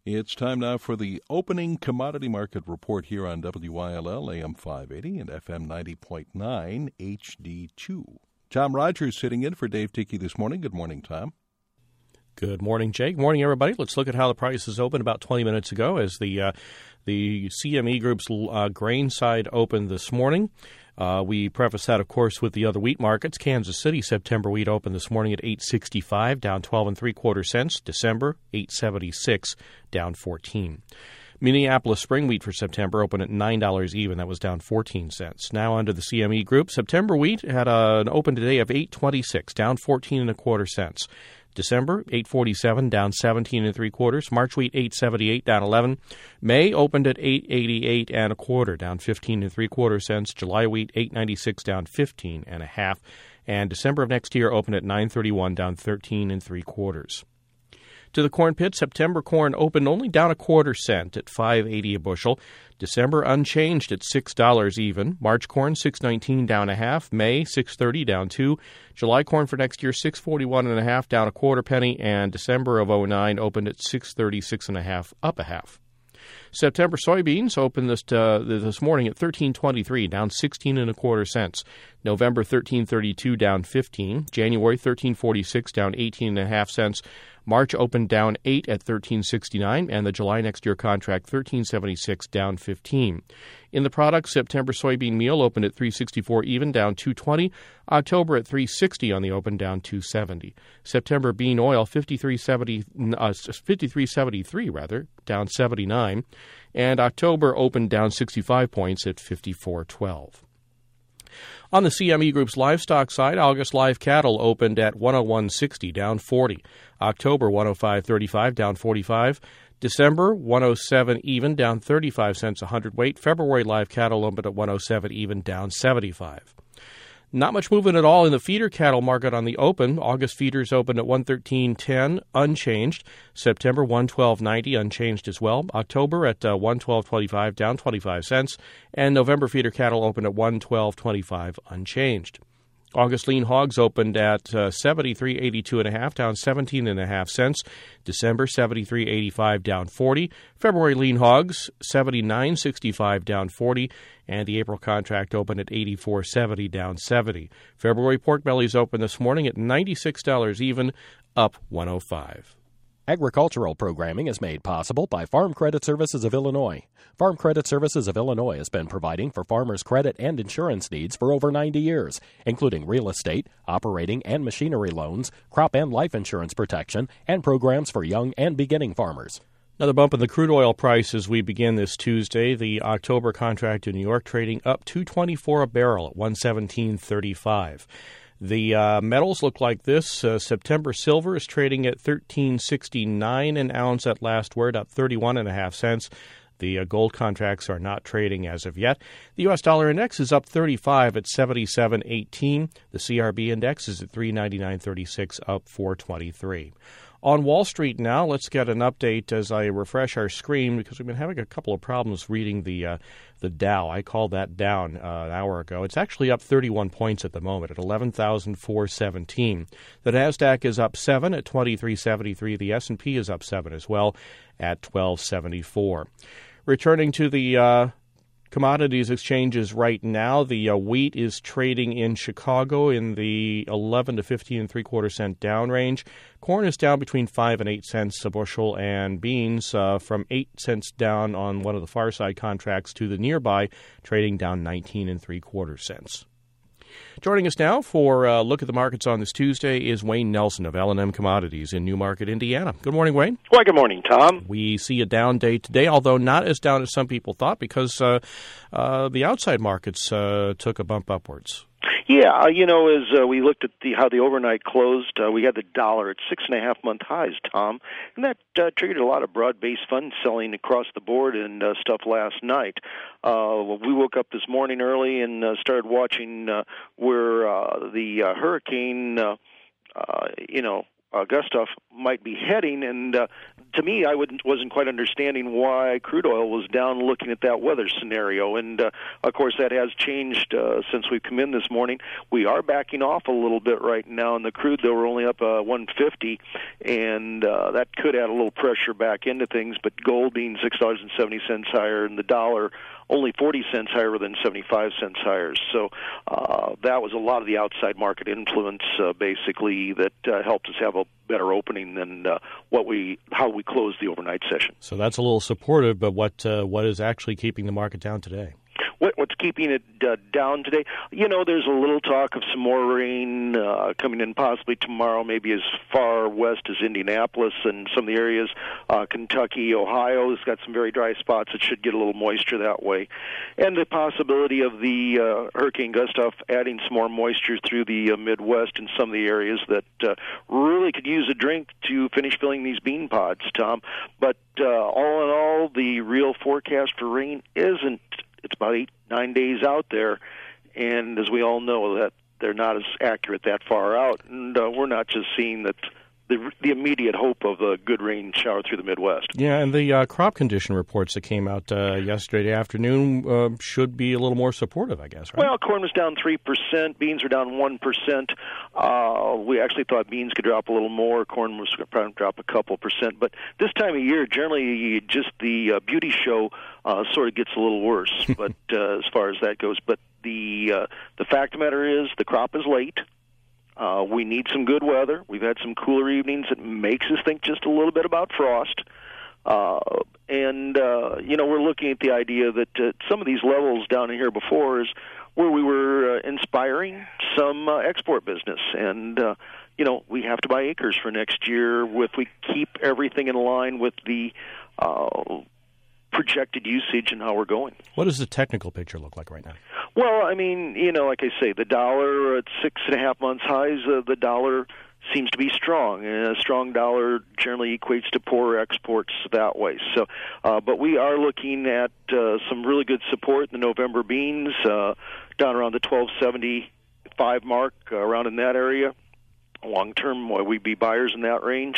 It's time now for the opening commodity market report here on WILL AM 580 and FM 90.9 HD2. Tom Rogers sitting in for Dave Dickey this morning. Good morning, Tom. Good morning, Jake. Good morning, everybody. Let's look at how the prices opened about 20 minutes ago as the CME Group's grain side opened this morning. We preface that, of course, with the other wheat markets. Kansas City September wheat opened this morning at $8.65, down 12.75 cents. December, $8.76, down 14. Minneapolis spring wheat for September opened at $9 even. That was down 14 cents. Now under the CME Group, September wheat had an open today of $8.26, down 14.25 cents. December, $8.47, down 17.75. March wheat, $8.78, down 11. May opened at $8.88 down 15.75 cents. July wheat, $8.96, down 15.5. And December of next year opened at $9.31, down 13.75. To the corn pit, September corn opened only down 1/4 cent at $5.80 a bushel. December unchanged at $6 even. March corn $6.19 down 1/2. May $6.30 down 2. July corn for next year $6.41 1/2 down 1/4 penny, and December of 09 opened at $6.36 1/2 up 1/2. September soybeans opened this morning at $13.23, down 16.25 cents. November $13.32, down 15. January $13.46, down 18.5 cents. March opened down 8 at $13.69, and the July next year contract $13.76, down 15. In the product, September soybean meal opened at $3.64 even, down 2.20. October at $3.60 on the open, down 2.70. September bean oil 53.73 rather, down 79, and October opened down 65 points at 54.12. On the CME Group's livestock side, August live cattle opened at 101.60, down 40. October 105.35, down 45. December 107 even, down 35 cents a hundredweight. February live cattle opened at 107 even, down 75. Not much movement at all in the feeder cattle market on the open. August feeders opened at 113.10, unchanged. September 112.90, unchanged as well. October at 112.25, down 25 cents. And November feeder cattle opened at 112.25, unchanged. August lean hogs opened at 73.82 1/2, down 17.5 cents. December 73.85, down 40. February lean hogs 79.65, down 40, and the April contract opened at 84.70, down 70. February pork bellies opened this morning at $96 even, up 105. Agricultural programming is made possible by Farm Credit Services of Illinois. Farm Credit Services of Illinois has been providing for farmers' credit and insurance needs for over 90 years, including real estate, operating and machinery loans, crop and life insurance protection, and programs for young and beginning farmers. Another bump in the crude oil price as we begin this Tuesday. The October contract in New York trading up $2.24 a barrel at $117.35. The metals look like this. September silver is trading at $13.69 an ounce at last word, up 31.5 cents. The gold contracts are not trading as of yet. The U.S. dollar index is up 35 at 77.18. The CRB index is at 399.36, up 4.23. On Wall Street now, let's get an update as I refresh our screen because we've been having a couple of problems reading the Dow. I called that down an hour ago. It's actually up 31 points at the moment at 11,417. The NASDAQ is up 7 at 2373. The S&P is up 7 as well at 1274. Returning to the commodities exchanges right now, the wheat is trading in Chicago in the 11 to 15.75 cent down range. Corn is down between 5 and 8 cents a bushel, and beans from 8 cents down on one of the far side contracts to the nearby, trading down 19.75 cents. Joining us now for a look at the markets on this Tuesday is Wayne Nelson of L&M Commodities in Newmarket, Indiana. Good morning, Wayne. Well, good morning, Tom. We see a down day today, although not as down as some people thought because the outside markets took a bump upwards. Yeah, as we looked at how the overnight closed, we had the dollar at 6.5-month highs, Tom, and that triggered a lot of broad-based fund selling across the board and stuff last night. We woke up this morning early and started watching where the hurricane, Gustav might be heading. And to me, I wasn't quite understanding why crude oil was down looking at that weather scenario. And, of course, that has changed since we've come in this morning. We are backing off a little bit right now. In the crude, though, we're only up 150, and that could add a little pressure back into things. But gold being $6.70 higher, and the dollar only 40 cents higher than 75 cents higher. So that was a lot of the outside market influence, basically, that helped us have a better opening than how we closed the overnight session. So that's a little supportive, but what is actually keeping the market down today? What's keeping it down today? There's a little talk of some more rain coming in possibly tomorrow, maybe as far west as Indianapolis and some of the areas. Kentucky, Ohio has got some very dry spots that should get a little moisture that way. And the possibility of the Hurricane Gustav adding some more moisture through the Midwest in some of the areas that really could use a drink to finish filling these bean pods, Tom. But all in all, the real forecast for rain isn't. It's about 8-9 days out there, and as we all know, that they're not as accurate that far out, and we're not just seeing that the immediate hope of a good rain shower through the Midwest. Yeah, and the crop condition reports that came out yesterday afternoon should be a little more supportive, I guess, right? Well, corn was down 3%, beans were down 1%. We actually thought beans could drop a little more. Corn was probably drop a couple percent. But this time of year, generally, just the beauty show sort of gets a little worse. But as far as that goes, but the fact of the matter is, the crop is late. We need some good weather. We've had some cooler evenings that makes us think just a little bit about frost. And we're looking at the idea that some of these levels down in here before is where we were inspiring some export business. And, we have to buy acres for next year if we keep everything in line with the projected usage and how we're going. What does the technical picture look like right now? Well, I mean, like I say, the dollar at 6.5 months highs, the dollar seems to be strong, and a strong dollar generally equates to poorer exports that way. So, but we are looking at some really good support in the November beans, down around the 12.75 mark, around in that area. Long term, we'd be buyers in that range.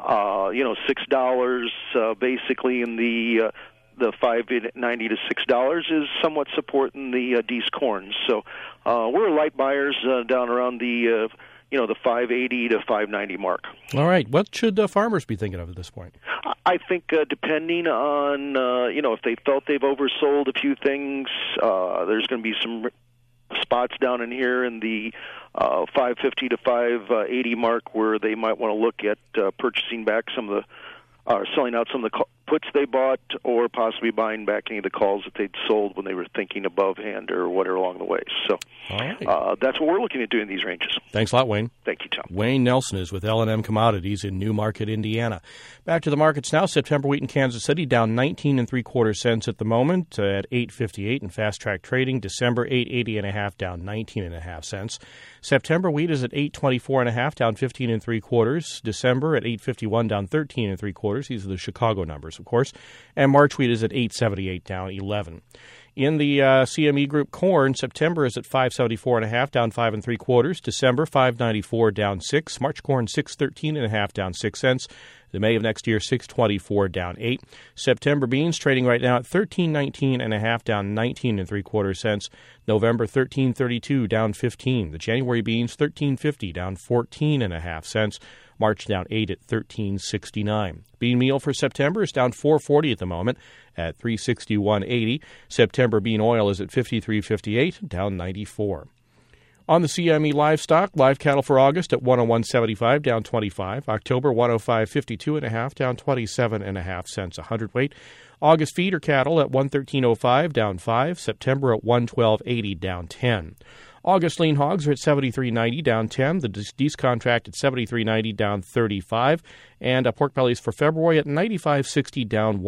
$6 basically in the $5.90 to $6 is somewhat supporting the D's corn. So we're light buyers down around the the $5.80 to $5.90 mark. All right. What should farmers be thinking of at this point? I think depending on if they felt they've oversold a few things, there's going to be some spots down in here in the $5.50 to $5.80 mark where they might want to look at purchasing back some of the selling out some of the puts they bought, or possibly buying back any of the calls that they'd sold when they were thinking above hand or whatever along the way. So that's what we're looking at doing in these ranges. Thanks a lot, Wayne. Thank you, Tom. Wayne Nelson is with L&M Commodities in Newmarket, Indiana. Back to the markets now. September wheat in Kansas City down 19 3/4 cents at the moment at $8.58 in fast track trading. December 8.80.5 down 19.5 cents. September wheat is at $8.24.5 down 15 3/4. December at $8.51 down 13 3/4. These are the Chicago numbers, of course. And March wheat is at $8.78 down 11. In the CME Group corn, September is at $5.74.5 down 5 3/4. December $5.94 down 6. March corn $6.13.5 down 6 cents. The May of next year $6.24 down 8. September beans trading right now at $13.19.5 down 19 3/4 cents. November $13.32 down 15. The January beans $13.50 down 14.5 cents. March down 8 at $13.69. Bean meal for September is down $4.40 at the moment at $3.61.80. September bean oil is at $53.58 down 94. On the CME livestock, live cattle for August at $101.75 down 25. October $105.52.5 down 27.5 cents a hundredweight. August feeder cattle at $113.05 down 5. September at $112.80 down 10. August lean hogs are at $73.90 down 10. The Deese contract at $73.90 down 35. And pork bellies for February at $95.60 down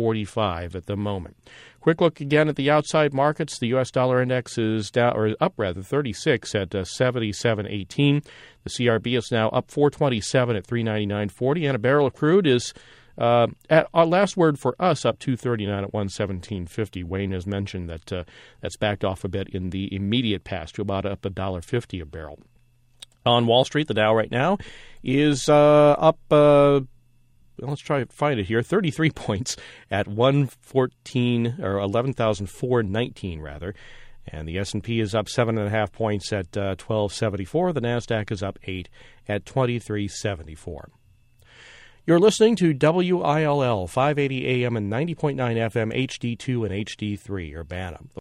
145 at the moment. Quick look again at the outside markets. The U.S. dollar index is down, or up rather, 36 at 77.18. The CRB is now up 427 at 399.40. And a barrel of crude is at our last word for us, up 239 at 117.50. Wayne has mentioned that that's backed off a bit in the immediate past to about up $1.50 a barrel. On Wall Street, the Dow right now is up, let's try to find it here, 33 points at 11,419 rather. And the S&P is up 7.5 points at 1274. The NASDAQ is up 8 at 2374. You're listening to WILL 580 AM and 90.9 FM HD2 and HD3, Urbana.